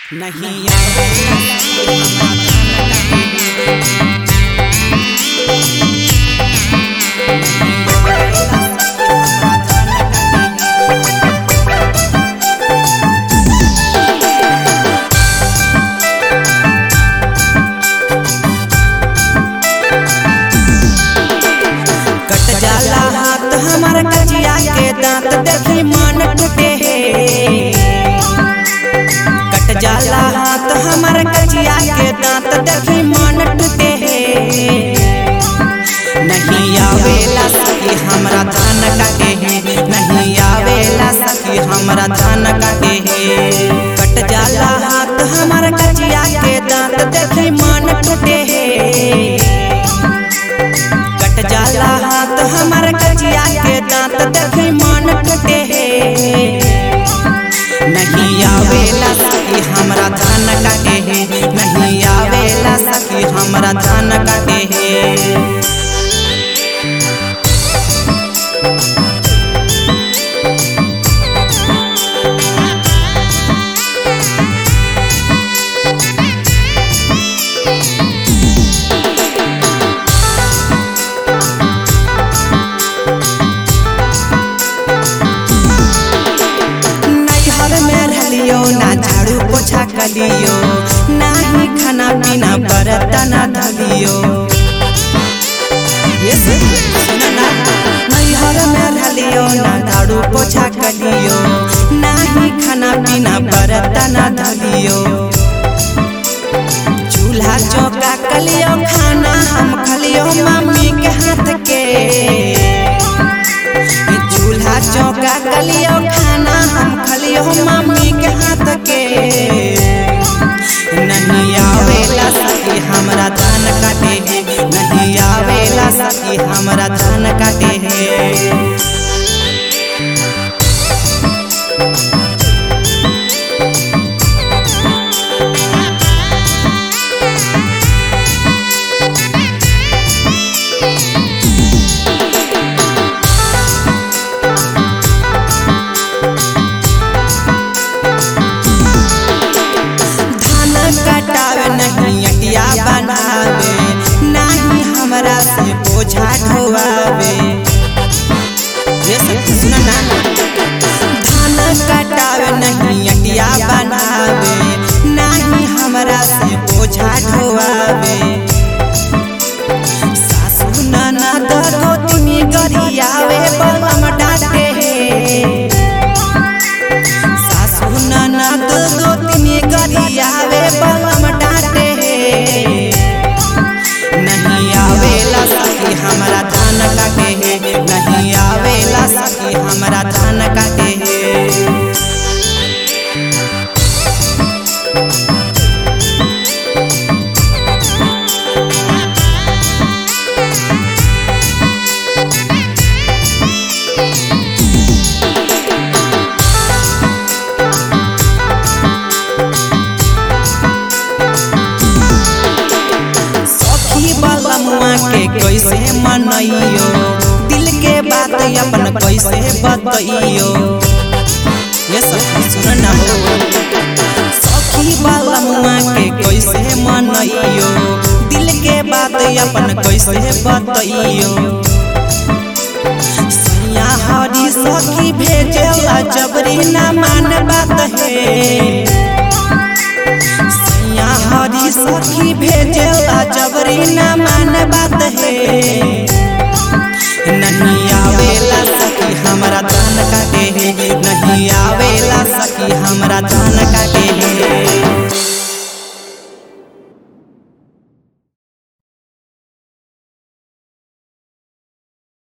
नहीं कट जाला हाथ हमार कचिया के दांत देखी मन टूटे कट जाला हाथ हमार कचिया के दांत देखी मन टूटे नहीं आवेला सखी हमरा धान काटे नहीं आवेला सखी हमरा धान काटे कट जाला हाथ हमार कचिया के दांत देखी मन टूटे कट जाला हाथ हमार कचिया के दांत देखी मन टूटे नहीं आवेला सखी हमरा धान काटे नहीं आवेला सखी हमरा धान काटे ना झाड़ू पोछा कलियो नाही खाना पीना बर्तन धलियो नैहर में ढलियो ना झाड़ू पोछा कलियो नाही खाना पीना बर्तन धलियो चूल्हा चौका कलियो खाना हम खलियो मम्मी के हाथ के चूल्हा चौका कलियो खाना हम खलियो मम्मी के हाथ के नहीं आवेला सखी हमरा धान काटे नहीं आवेला सखी हमरा धान काटे नहीं अटिया बनावे नहीं हमरा से बोझा ढोवावे धान कटावे नहीं अटिया बनावे नहीं हमरा से बोझा ढोवावे सासू ननद गोतनी गरियावे बलम डांटे सासू ननद गोतनी गरियावे बलम डांटे नहीं आवेला सखी हमरा धान काटे नहीं आवेला सखी हमरा धान काटे के कैसे मनइयो दिल के बात अपन कैसे बतइयो ये सखी सुन ना हो सखी वाला मुआ के कैसे मनइयो दिल के बात अपन कैसे बतइयो सैया हरी सखी भेजेला जबरी ना मान बात है हरी सखी भेजेला जबरी ना मान बात है नहीं